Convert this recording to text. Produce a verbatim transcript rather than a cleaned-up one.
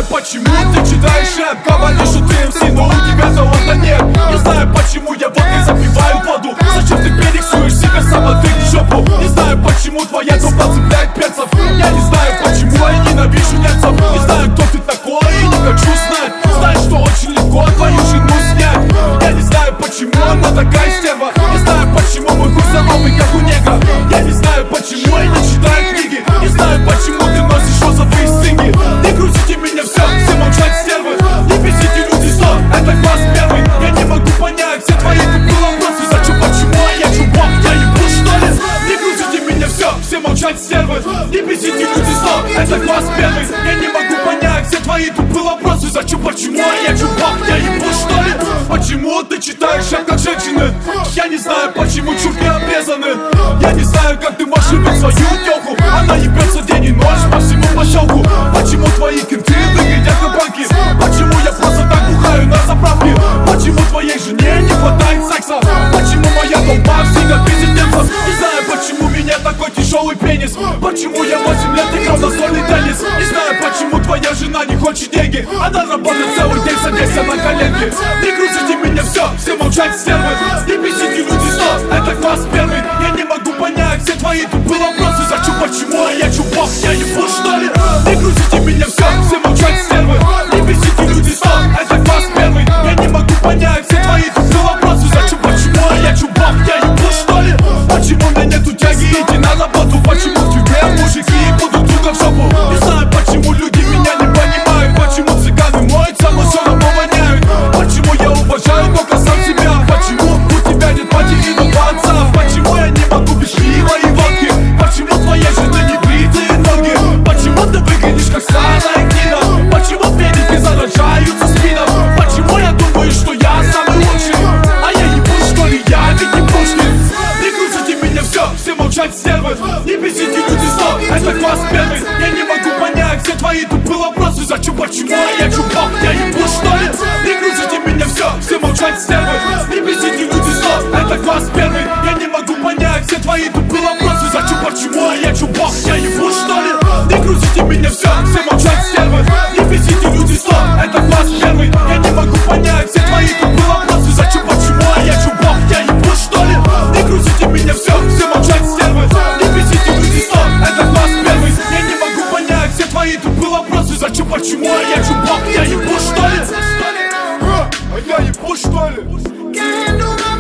знаю почему ты читаешь рэп, говоришь, что ты эм си, но у тебя таланта нет. Не знаю почему я водкой запиваю воду. Зачем ты перексуешь себя сама ты в жопу? Не знаю почему твоя тупа цепляет перцев. Я не знаю почему я ненавижу немцев. Не знаю кто ты такой и не хочу знать. Знаю, что очень легко твою жену снять. Я не знаю почему она такая стерва. Не знаю почему мой хуй здоровый как у негра. Я не знаю почему я не читаю книги. Не знаю почему ты носишь розовые стыги. Не грузите меня, все, все молчать стервы. Не бесите люди, что это класс первый. Я не могу понять все твои тупые вопросы. Зачем, почему, а я чувак, я ебу что ли? Не грузите меня, все, все молчать стервы. Не бесите люди, что это класс первый. Я не могу понять все твои тупые вопросы. Зачем, почему, а я чувак, я ебу что ли? Почему ты читаешь рэп как женщины? Я не знаю почему чурки обрезаны. Я не знаю как ты можешь любить свою тёлку. Она ебется день и ночь по всему поселку. Почему твои кенты выглядят как банки? Почему я просто так бухаю на заправке? Почему твоей жене не хватает секса? Почему моя толпа всегда пиздит немцев? Не знаю почему у меня такой тяжелый пенис. Почему я восемь лет играл на настольный теннис? Не знаю почему твоя жена не хочет деньги. Она работает целый день, садись на коленки. Не грузите меня, все, все молчать стервы. Не бесите люди, что это класс первый. Я не могу понять все твои тупые вопросы. Зачем, почему, а я чувак, я ебу что ли? Не грузите меня, все, все молчать стервы. Не бесите люди, что это класс первый. Я не могу понять все твои тупые вопросы. Зачем, почему, а я чувак, я ебу что ли? Почему у меня нету тяги идти на работу? Почему в тюрьме мужики будут друга в жопу? Не знаю почему люди меня не понимают. Почему цыганы моются, но все равно воняют. Почему я уважаю только сам себя? Почему у тебя нет матери и два отца? Почему я не могу без пива и водки? Почему твоя жена не бритые ноги? Почему ты выглядишь как старая гнида? Почему педики заражаются спином? Почему я думаю, что я самый лучший? А я ебу что ли, я ведь не Пушкин. Не грузите меня, все, все молчать стервы. Не бесите люди, что это класс первый. Я не могу понять все твои тупые вопросы. Зачем, почему, а я чувак, я ебу что ли? Не грузите меня, все, все молчать стервы. Не бесите люди, что это класс первый. Я не могу понять все твои тупые вопросы. Зачем, почему, а я чувак, я ебу что ли? Не грузите меня, все, все молчать стервы. Не бесите люди, что это класс первый. Я не могу понять все твои тупые вопросы. Зачем, почему, а я чувак, я ебу что ли? Не грузите меня, все, все молчать стервы. Не бесите люди, что это класс первый. Я не могу понять все твои тупые вопросы. Зачем, почему, а я чувак, я ебу что ли? А я ебу что ли?